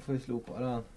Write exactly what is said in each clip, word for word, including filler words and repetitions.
får vi slå på den.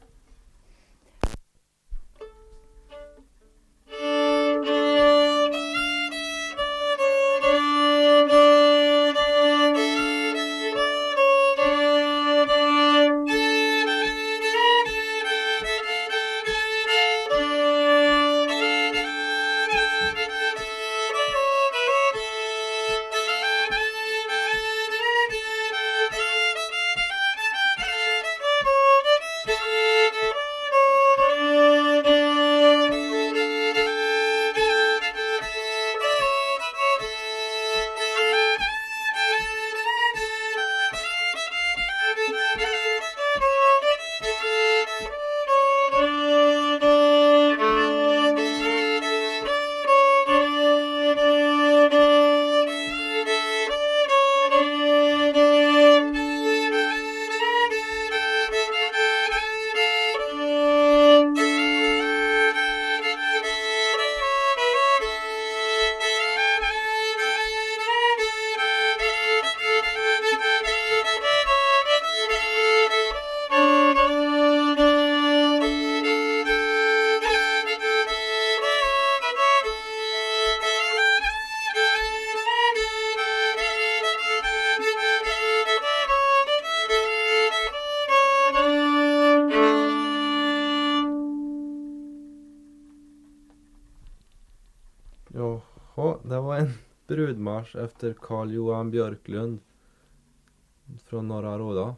Jaha, det var en brudmarsch efter Carl Johan Björklund från Norra Råda.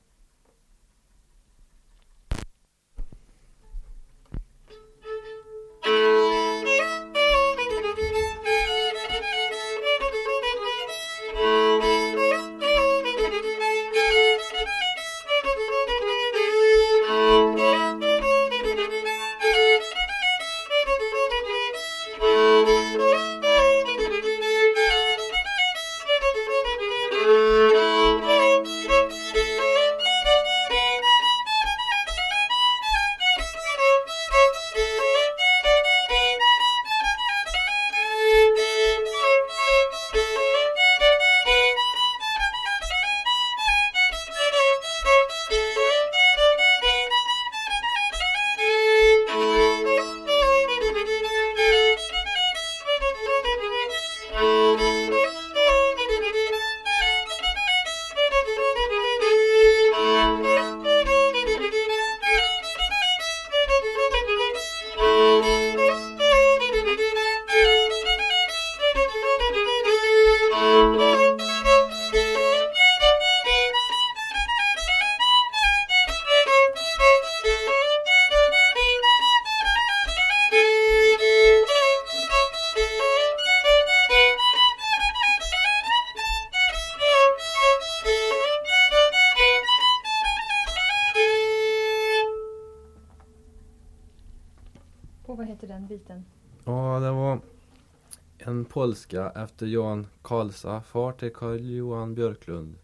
Och vad heter den biten? Ja, det var en polska efter Jan Karlsa, far till Carl Johan Björklund.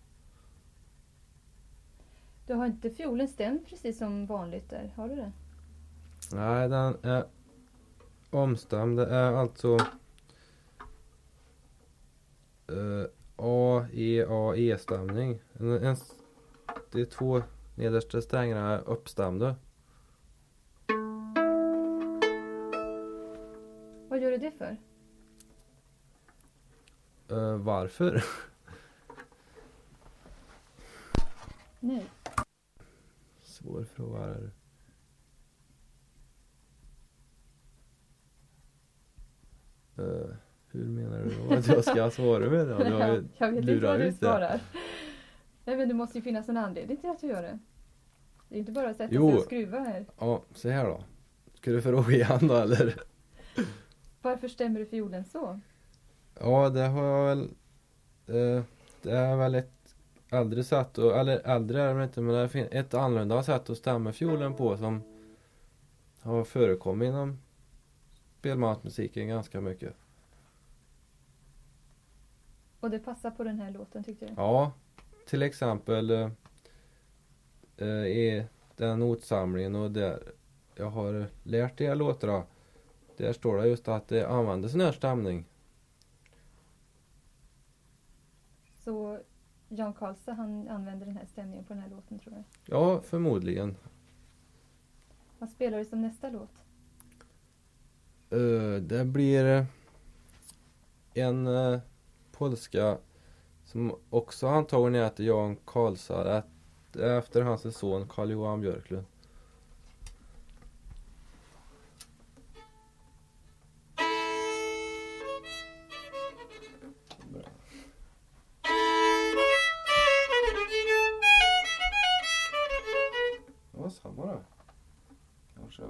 Du har inte fiolen stämd precis som vanligt där, har du det? Nej, den är omstämd. Det är alltså uh, A, E, A, E-stämning. En, en, de två nedersta strängarna är uppstämda. Vad gör du det för? Uh, varför? Nej. Svår fråga är. Uh, hur menar du då att jag ska svara med det? Du har ju jag vet inte vad du lite. svarar. Nej, men det måste ju finnas en anledning till att du gör det. Det är inte bara att sätta Jo. sig och skruva här. Ja, så här då. Ska du fråga igen då, eller? Varför stämmer du fiolen så? Ja, det har jag väl. Eh, det är väl ett äldre sätt. Och, eller äldre är det inte, men det är ett annorlunda sätt att stämma fiolen på som har förekommit inom spelmansmusiken ganska mycket. Och det passar på den här låten, tyckte du? Ja, till exempel eh, eh, i den notsamlingen och där jag har lärt de här låtarna. Där står det just att det använder sån här stämning. Så Jan Karlsson, han använder den här stämningen på den här låten, tror jag. Ja, förmodligen. Vad spelar du som nästa låt? Uh, det blir en uh, polska som också antagligen heter Jan Karlsson, efter hans son Carl-Johan Björklund. Det var samma då. Kanske.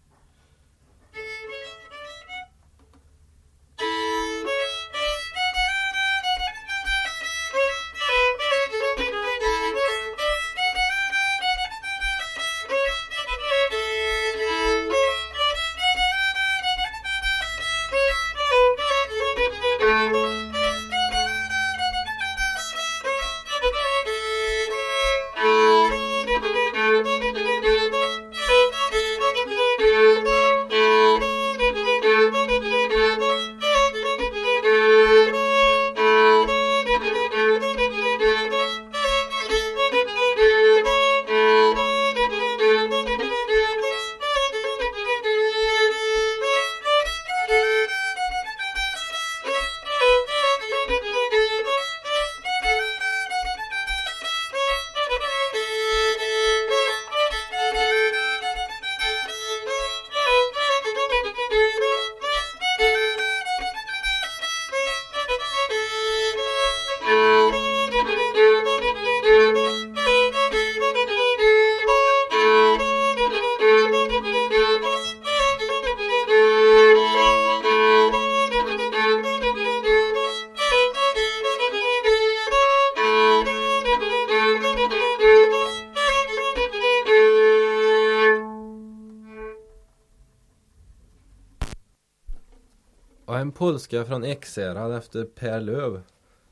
Och en polska från Ekshärad efter Per Löv.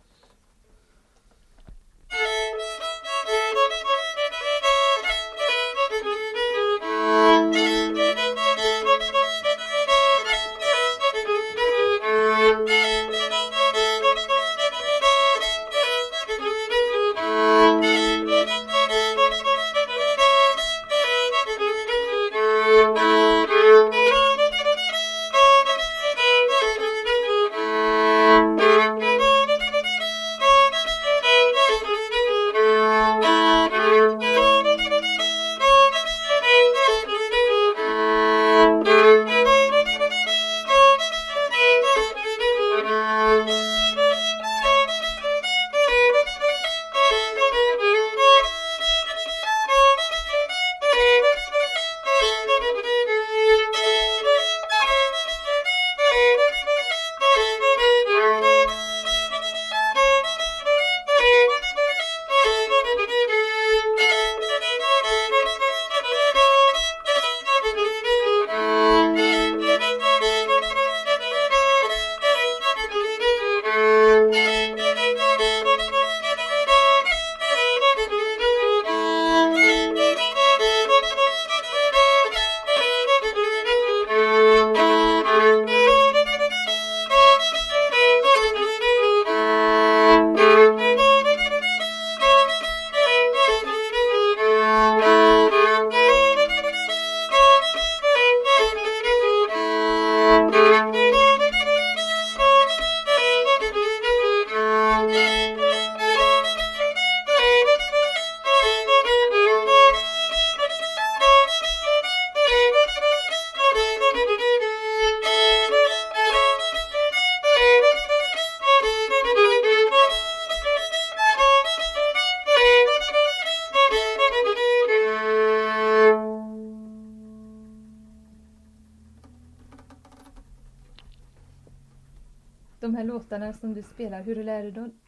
De här låtarna som du spelar, hur lär du dem?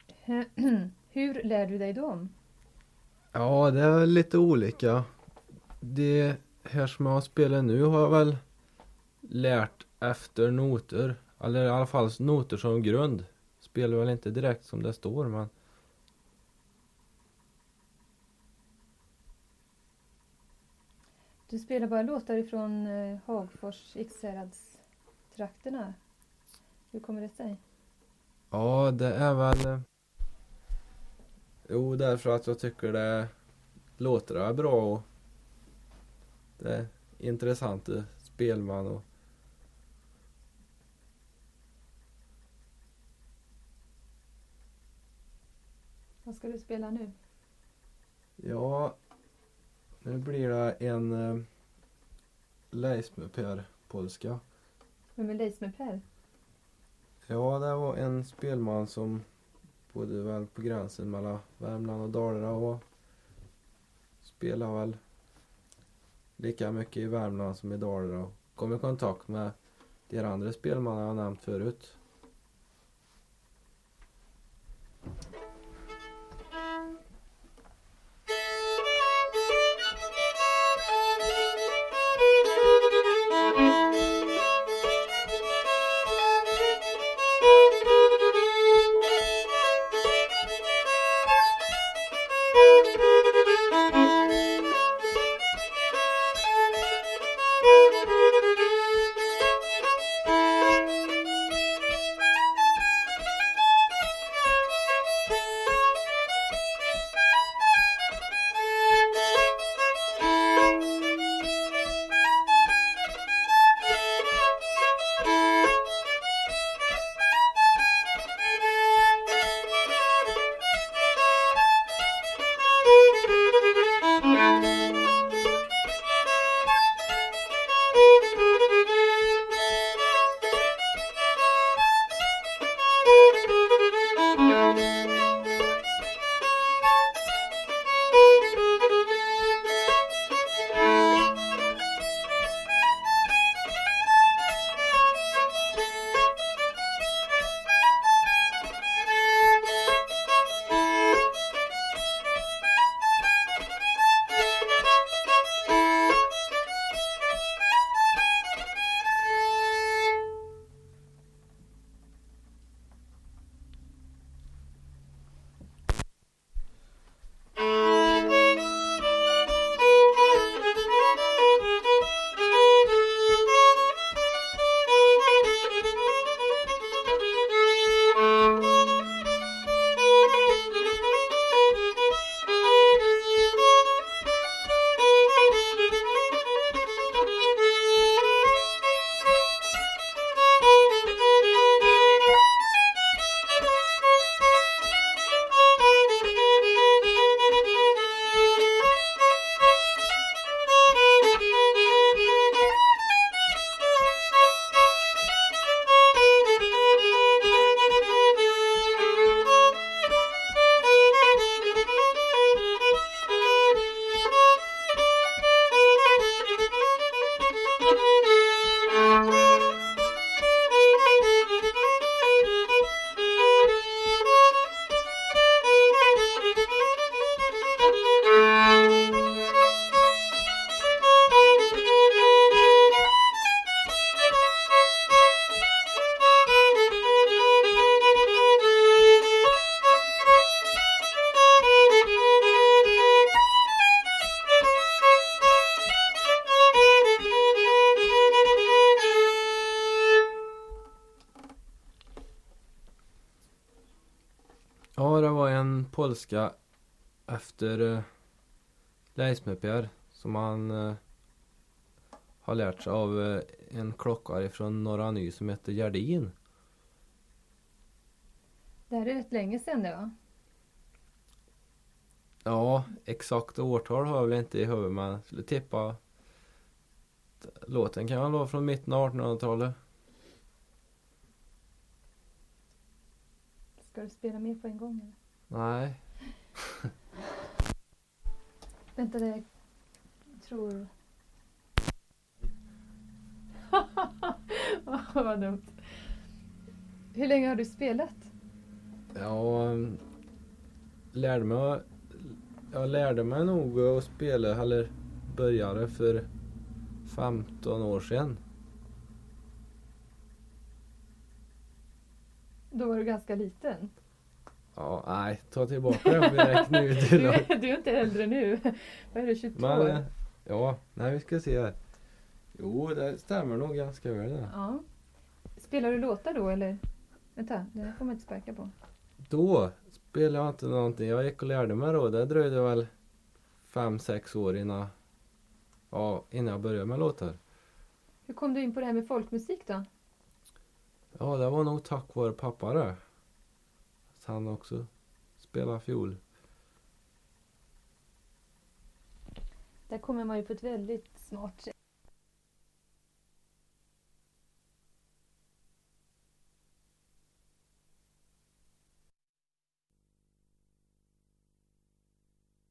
Hur lär du dig dem? Ja, det är lite olika. Det här som jag spelar nu har jag väl lärt efter noter. Eller i alla fall noter som grund. Spelar väl inte direkt som det står, men... Du spelar bara låtar ifrån eh, Hagfors, Ekshärads trakterna. Hur kommer det sig? Ja, det är väl... Jo, därför att jag tycker det låter är bra och det är intressant spelman och Vad ska du spela nu? ja, nu blir det en uh, Leismer polska. Vem är Leismer Per? Ja, det var en spelman som bodde väl på gränsen mellan Värmland och Dalarna och spelade väl lika mycket i Värmland som i Dalarna och kom i kontakt med de andra spelmannen jag nämnt förut. Ja, det var en polska efter uh, Leismer som han uh, har lärt sig av uh, en klockare från Norra Ny som heter Gerdin. Det här är rätt länge sedan det, va? Ja, exakt årtal har jag väl inte i huvudet, men jag skulle tippa låten kan vara från mitten av artonhundratalet. Ska du spela med på en gång eller? Nej. Vänta, det jag tror... oh, vad dumt. Hur länge har du spelat? Ja, lärde mig, jag lärde mig nog att spela, eller började för femton år sedan. Då var du ganska liten. Ja, nej, ta tillbaka det direkt nu. du, är, du är inte äldre nu. Vad är det, tjugotvå Men, år? ja, nej vi ska se här. Jo, det stämmer nog ganska väl det. Ja. Spelar du låtar då eller? Vänta, det här får man inte sparka på. då spelade jag inte någonting. Jag gick och lärde mig då. Det dröjde väl fem, sex år innan, ja, innan jag började med låtar. Hur kom du in på det här med folkmusik då? Ja, det var nog tack vare pappa det. Att han också spelar fiol. Där kommer man ju på ett väldigt smart sätt.